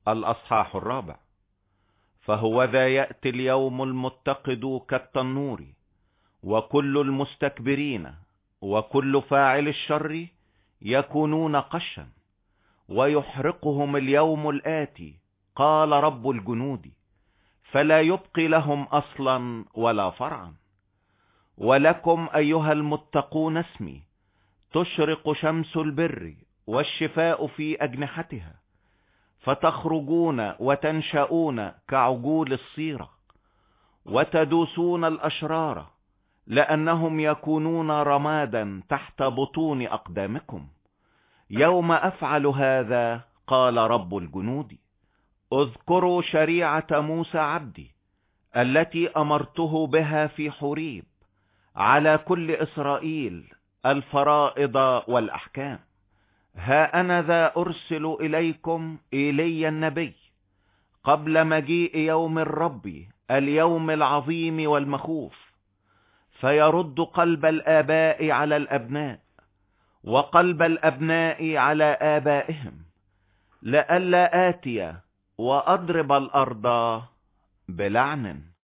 الأصحاح 4. فهوذا يأتي اليوم المتقد كالتنور، وكل المستكبرين وكل فاعل الشر يكونون قشا، ويحرقهم اليوم الآتي، قال رب الجنود، فلا يبقي لهم أصلا ولا فرعا. ولكم أيها المتقون اسمي تشرق شمس البر والشفاء في أجنحتها، فتخرجون وتنشؤون كعجول الصيرة، وتدوسون الأشرار لأنهم يكونون رمادا تحت بطون أقدامكم. يوم أفعل هذا، قال رب الجنود، اذكروا شريعة موسى عبدي التي أمرته بها في حوريب على كل إسرائيل، الفرائض والأحكام. ها أنا ذا أرسل إليكم إيليا النبي قبل مجيء يوم الرب، اليوم العظيم والمخوف، فيرد قلب الآباء على الأبناء وقلب الأبناء على آبائهم، لئلا آتي وأضرب الأرض بلعن.